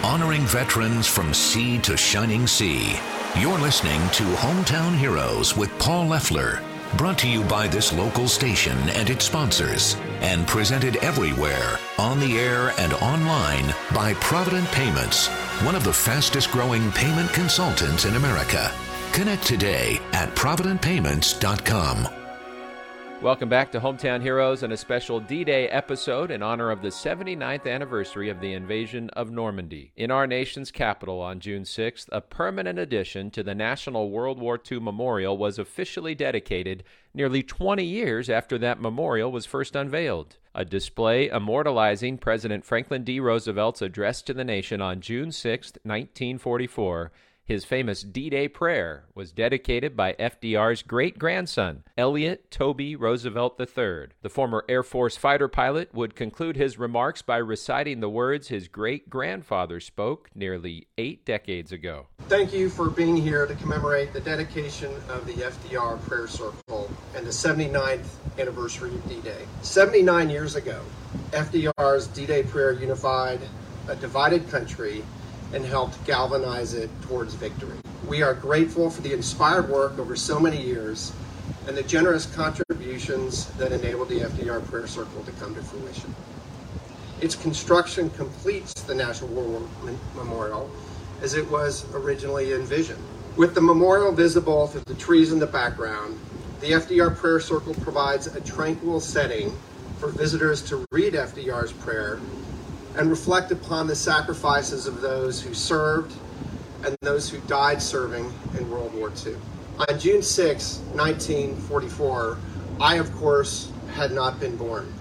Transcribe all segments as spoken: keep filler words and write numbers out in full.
honoring veterans from sea to shining sea. You're listening to Hometown Heroes with Paul Leffler, brought to you by this local station and its sponsors, and presented everywhere, on the air and online, by Provident Payments, one of the fastest growing payment consultants in America. Connect today at provident payments dot com. Welcome back to Hometown Heroes and a special D-Day episode in honor of the seventy-ninth anniversary of the invasion of Normandy. In our nation's capital on June sixth, a permanent addition to the National World War Two Memorial was officially dedicated nearly twenty years after that memorial was first unveiled. A display immortalizing President Franklin D. Roosevelt's address to the nation on June sixth, nineteen forty-four. His famous D-Day prayer was dedicated by F D R's great-grandson, Elliott Toby Roosevelt the third. The former Air Force fighter pilot would conclude his remarks by reciting the words his great-grandfather spoke nearly eight decades ago. Thank you for being here to commemorate the dedication of the F D R Prayer Circle and the seventy-ninth anniversary of D-Day. seventy-nine years ago, F D R's D-Day prayer unified a divided country and helped galvanize it towards victory. We are grateful for the inspired work over so many years and the generous contributions that enabled the F D R Prayer Circle to come to fruition. Its construction completes the National War Memorial as it was originally envisioned. With the memorial visible through the trees in the background, the F D R Prayer Circle provides a tranquil setting for visitors to read F D R's prayer and reflect upon the sacrifices of those who served and those who died serving in World War Two. On June sixth, nineteen forty-four, I, of course, had not been born.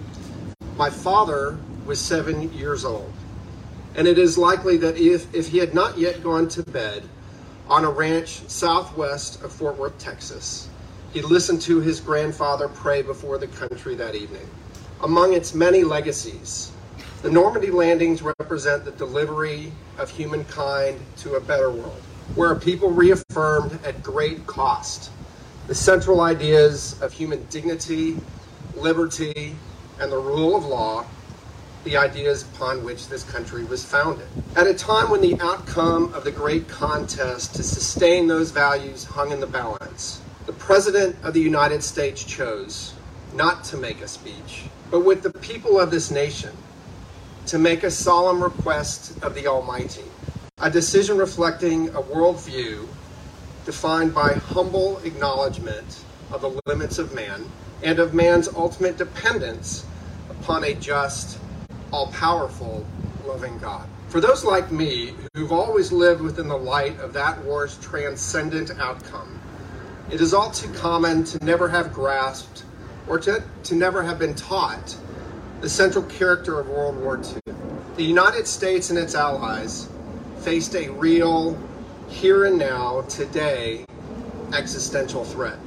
My father was seven years old, and it is likely that if, if he had not yet gone to bed on a ranch southwest of Fort Worth, Texas, he listened to his grandfather pray before the country that evening. Among its many legacies, the Normandy landings represent the delivery of humankind to a better world, where a people reaffirmed at great cost the central ideas of human dignity, liberty, and the rule of law, the ideas upon which this country was founded. At a time when the outcome of the great contest to sustain those values hung in the balance, the President of the United States chose not to make a speech, but with the people of this nation, to make a solemn request of the Almighty, a decision reflecting a worldview defined by humble acknowledgement of the limits of man and of man's ultimate dependence upon a just, all-powerful, loving God. For those like me who've always lived within the light of that war's transcendent outcome, it is all too common to never have grasped or to, to never have been taught the central character of World War Two. The United States and its allies faced a real, here and now, today, existential threat.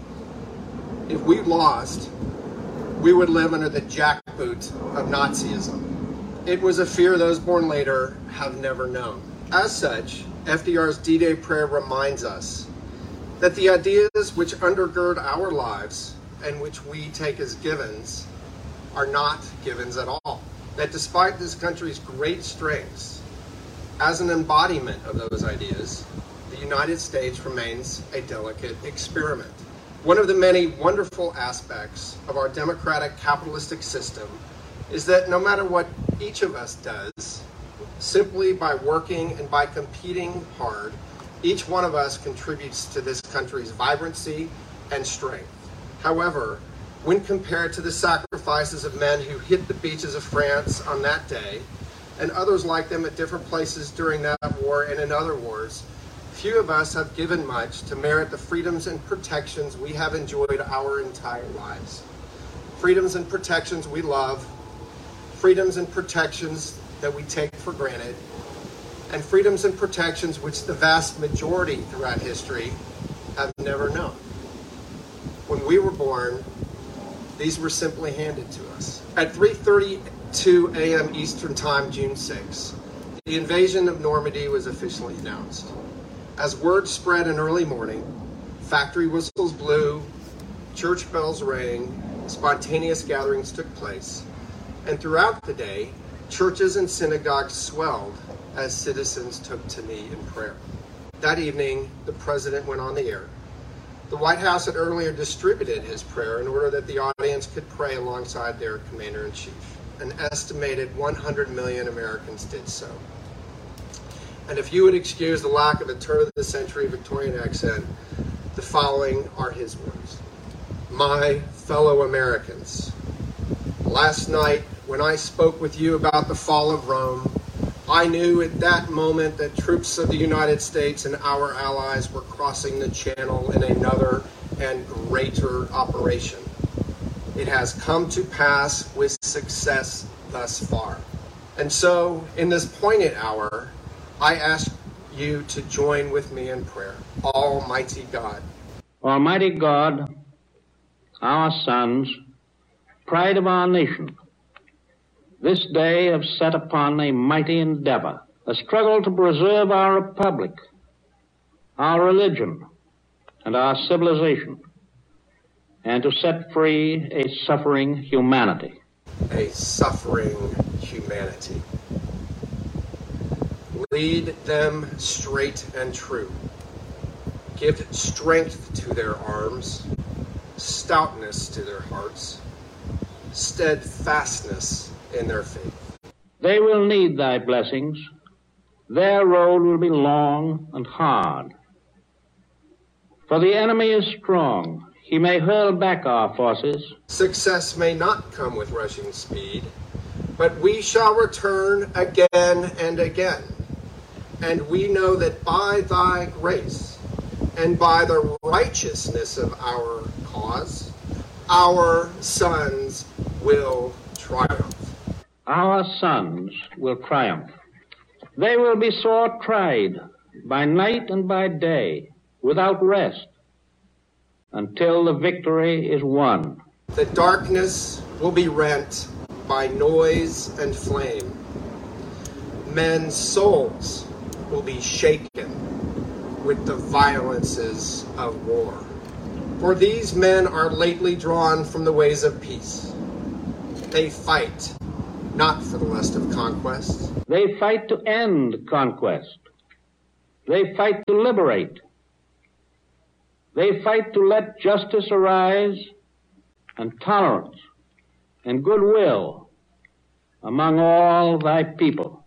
If we lost, we would live under the jackboot of Nazism. It was a fear those born later have never known. As such, F D R's D-Day prayer reminds us that the ideas which undergird our lives and which we take as givens are not givens at all. That despite this country's great strengths, as an embodiment of those ideas, the United States remains a delicate experiment. One of the many wonderful aspects of our democratic capitalistic system is that no matter what each of us does, simply by working and by competing hard, each one of us contributes to this country's vibrancy and strength. However, when compared to the sacrifices of men who hit the beaches of France on that day, and others like them at different places during that war and in other wars, few of us have given much to merit the freedoms and protections we have enjoyed our entire lives. Freedoms and protections we love, freedoms and protections that we take for granted, and freedoms and protections which the vast majority throughout history have never known. When we were born, these were simply handed to us. At three thirty-two a.m. Eastern Time, June sixth, the invasion of Normandy was officially announced. As word spread in early morning, factory whistles blew, church bells rang, spontaneous gatherings took place, and throughout the day, churches and synagogues swelled as citizens took to knee in prayer. That evening, the president went on the air. The White House had earlier distributed his prayer in order that the audience could pray alongside their commander-in-chief. An estimated one hundred million Americans did so. And if you would excuse the lack of a turn-of-the-century Victorian accent, the following are his words. My fellow Americans, last night when I spoke with you about the fall of Rome, I knew at that moment that troops of the United States and our allies were crossing the channel in another and greater operation. It has come to pass with success thus far. And so, in this poignant hour, I ask you to join with me in prayer. Almighty God. Almighty God, our sons, pride of our nation, this day have set upon a mighty endeavor, a struggle to preserve our republic, our religion, and our civilization, and to set free a suffering humanity. A suffering humanity. Lead them straight and true. Give strength to their arms, stoutness to their hearts, steadfastness in their faith. They will need thy blessings. Their road will be long and hard. For the enemy is strong. He may hurl back our forces. Success may not come with rushing speed, but we shall return again and again. And we know that by thy grace and by the righteousness of our cause, our sons will triumph. Our sons will triumph. They will be sore tried by night and by day, without rest, until the victory is won. The darkness will be rent by noise and flame. Men's souls will be shaken with the violences of war. For these men are lately drawn from the ways of peace. They fight not for the lust of conquest. They fight to end conquest. They fight to liberate. They fight to let justice arise and tolerance and goodwill among all thy people.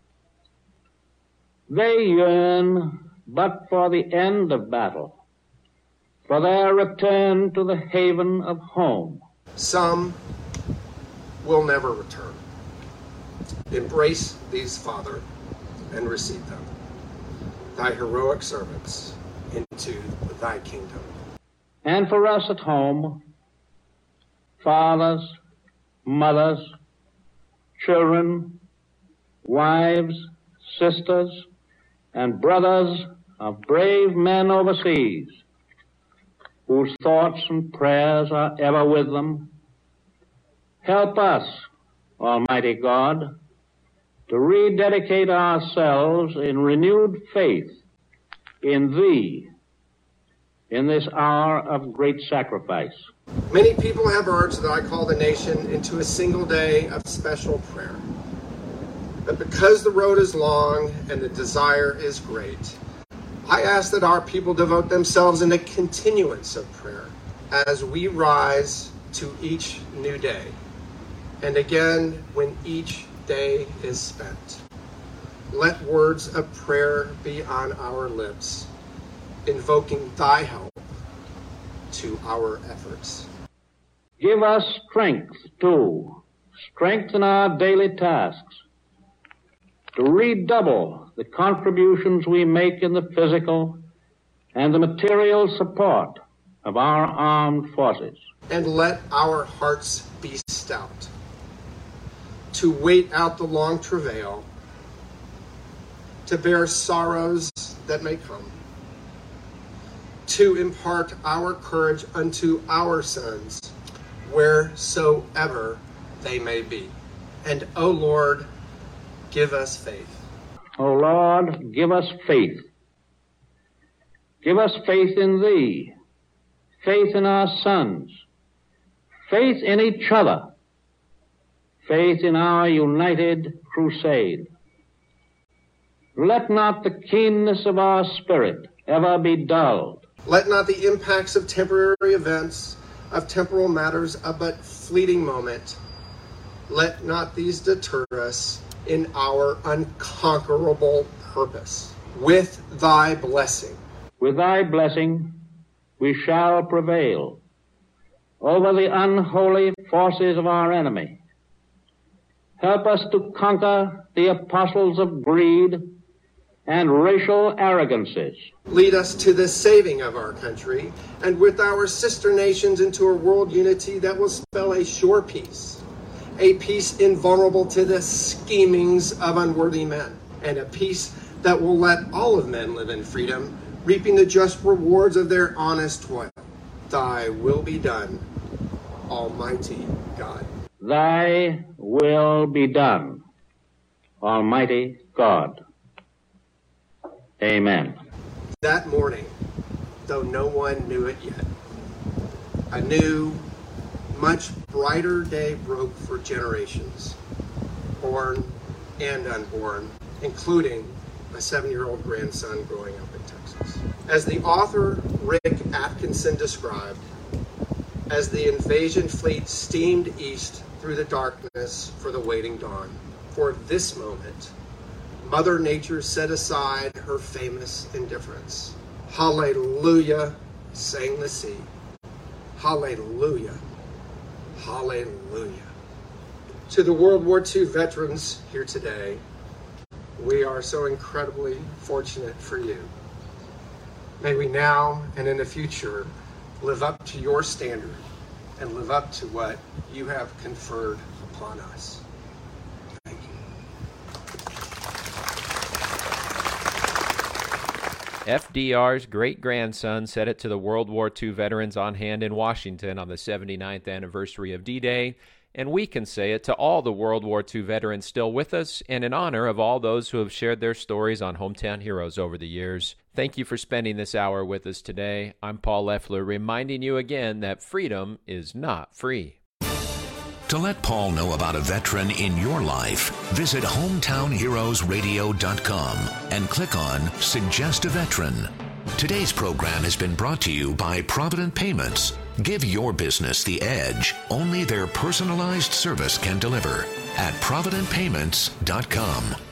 They yearn but for the end of battle, for their return to the haven of home. Some will never return. Embrace these, Father, and receive them, thy heroic servants, into thy kingdom. And for us at home, fathers, mothers, children, wives, sisters, and brothers of brave men overseas, whose thoughts and prayers are ever with them, help us, Almighty God, to rededicate ourselves in renewed faith in Thee in this hour of great sacrifice. Many people have urged that I call the nation into a single day of special prayer. But because the road is long and the desire is great, I ask that our people devote themselves in a continuance of prayer as we rise to each new day, and again when each day is spent. Let words of prayer be on our lips, invoking thy help to our efforts. Give us strength, too, strength in our daily tasks, to redouble the contributions we make in the physical and the material support of our armed forces. And let our hearts be stout, to wait out the long travail, to bear sorrows that may come, to impart our courage unto our sons, wheresoever they may be. And, O Lord, give us faith. O Lord, give us faith. Give us faith in Thee, faith in our sons, faith in each other, faith in our united crusade. Let not the keenness of our spirit ever be dulled. Let not the impacts of temporary events, of temporal matters, a but fleeting moment, let not these deter us in our unconquerable purpose. With thy blessing. With thy blessing, we shall prevail over the unholy forces of our enemy. Help us to conquer the apostles of greed and racial arrogances. Lead us to the saving of our country, and with our sister nations into a world unity that will spell a sure peace, a peace invulnerable to the schemings of unworthy men, and a peace that will let all of men live in freedom, reaping the just rewards of their honest toil. Thy will be done, Almighty God. Thy will be done, Almighty God. Amen. That morning, though no one knew it yet, a new, much brighter day broke for generations, born and unborn, including a seven-year-old grandson growing up in Texas. As the author Rick Atkinson described, as the invasion fleet steamed east through the darkness for the waiting dawn, for this moment, Mother Nature set aside her famous indifference. Hallelujah, sang the sea. Hallelujah, hallelujah. To the World War Two veterans here today, we are so incredibly fortunate for you. May we now and in the future live up to your standard and live up to what you have conferred upon us. Thank you. F D R's great-grandson said it to the World War Two veterans on hand in Washington on the seventy-ninth anniversary of D-Day, and we can say it to all the World War Two veterans still with us and in honor of all those who have shared their stories on Hometown Heroes over the years. Thank you for spending this hour with us today. I'm Paul Leffler, reminding you again that freedom is not free. To let Paul know about a veteran in your life, visit hometown heroes radio dot com and click on Suggest a Veteran. Today's program has been brought to you by Provident Payments. Give your business the edge only their personalized service can deliver at provident payments dot com.